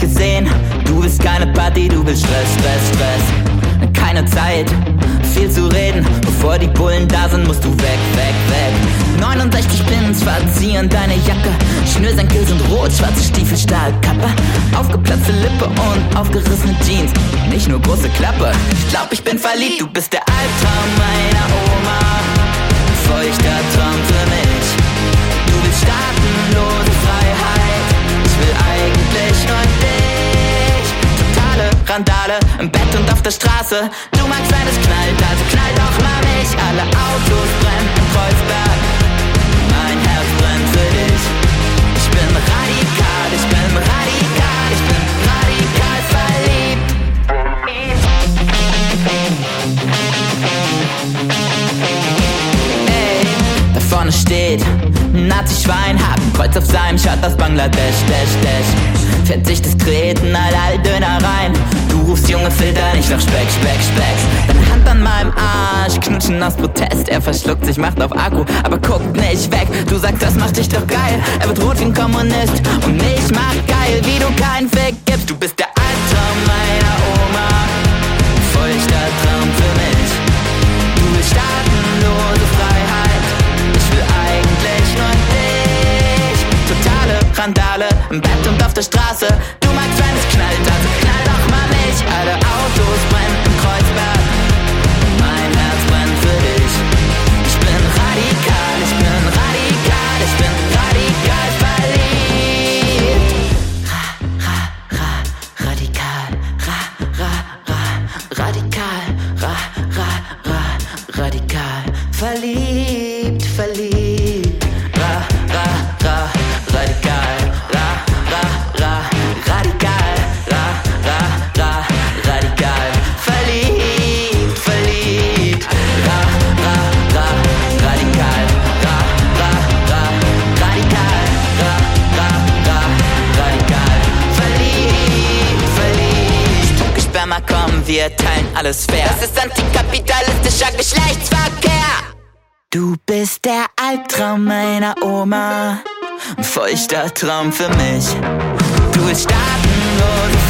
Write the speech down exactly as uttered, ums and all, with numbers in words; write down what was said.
gesehen. Du willst keine Party, du willst Stress, Stress, Stress. Keine Zeit, viel zu reden. Bevor die Bullen da sind, musst du weg, weg, weg. neunundsechzig Pins verzieren deine Jacke. Schnürsenkel sind rot, schwarze Stiefel, Stahlkappe. Aufgeplatzte Lippe und aufgerissene Jeans. Nicht nur große Klappe. Ich glaub, ich bin verliebt. Du bist der Albtraum meiner Oma. Feuchter Traum für mich. Du willst staatenlose Freiheit. Ich will eigentlich nur dich. Totale Randale im Bett und auf der Straße. Du magst, wenn es knallt, also knall doch mal mich. Alle Autos brennen in Kreuzberg. Mein Herz brennt für dich. Ich bin radikal, ich bin radikal, ich bin radikal verliebt. Ey, da vorne steht ein Nazi-Schwein, hat ein Kreuz auf seinem Shirt aus Bangladesch, dash, dash. Fährt sich diskret in all all Döner rein. Du rufst junge Filter nicht nach Speck, Speck, Speck. Deine Hand an meinem Arsch, knutschen aus Protest. Er verschluckt sich, macht auf Akku, aber guckt nicht weg. Du sagst, das macht dich doch geil. Er wird rot wie ein Kommunist und mich macht geil, wie du keinen Fick gibst. Du bist der Albtraum meiner Oma. Feuchter Traum für mich. Du willst staatenlose Freiheit. Ich will eigentlich nur dich. Totale Randale im Bett und auf der Straße. Du magst, wenn es knallt, also knall doch mal mich. Alle Autos brennen im Kreuzberg. Mein Herz brennt für dich. Ich bin radikal, ich bin radikal, ich bin radikal verliebt. Ra, ra, ra, radikal. Ra, ra, ra, radikal. Ra, ra, ra, radikal. Verliebt, verliebt. Ra, ra, ra, radikal. Ra, ra, ra, radikal. Ra, ra, ra, radikal. Verliebt, verliebt. Ra, ra, ra, radikal. Ra, ra, ra, radikal. Ra, ra, ra, radikal. Verliebt, verliebt. Spucke Sperma, komm, wir teilen alles fair. Das ist antikapitalistischer Geschlechtsverkehr. Du bist der Albtraum meiner Oma. Ein feuchter Traum für mich. Du willst staatenlose